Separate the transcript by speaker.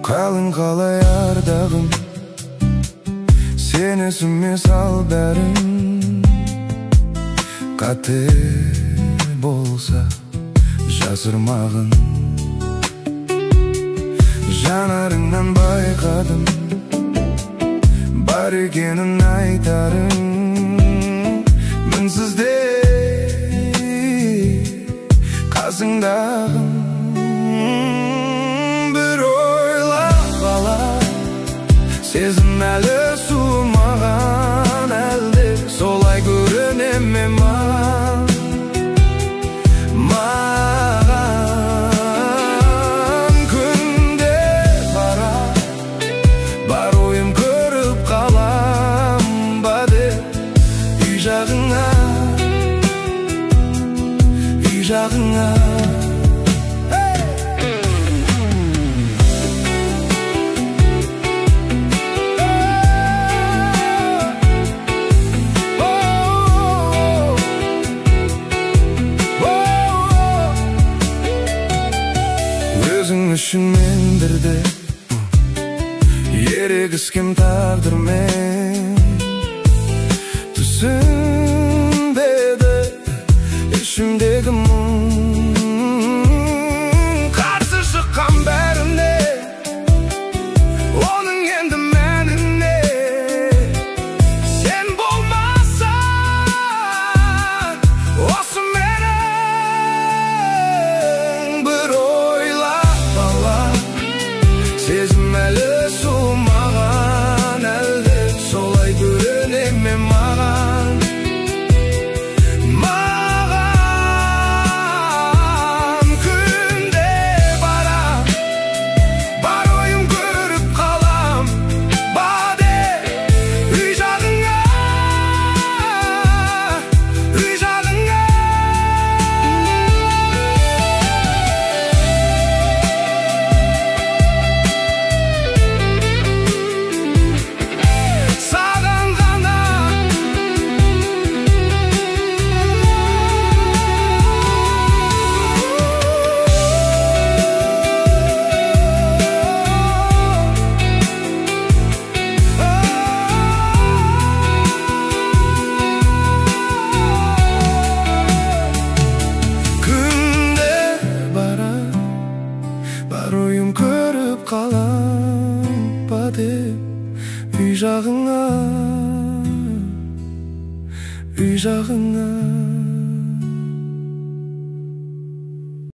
Speaker 1: Қалың қалай ардағым, сен есіме сал бәрін. Қате болса жасырмағын, жанарыңнан байқадым, бар екенін айтарың. Мінсіз де қасыңдағын, бір ойлап алам, сезім әлі суымаған, әлде солай көріне ме маған? Күнде бара, бар ойым көріп қалам ба деп, үй жағыңа, үй жағыңа. Өзің үшін мендірді ерегіскен тағдырмен, түсінбеді ішімдегі мұң. Қарсы шыққан бәріне, оның енді мәніне. Сен болмасаң осы менің, бір ойлап алам, сезім әлі суымаған, әлде солай көріне ме маған? Маған күнде бара, бар ойым көріп қалам ба деп, үй жағыңа, үй жағыңа. Саған ғана күнде бара, бар ойым көріп қалам ба деп, үй жағыңа, үй жағыңа.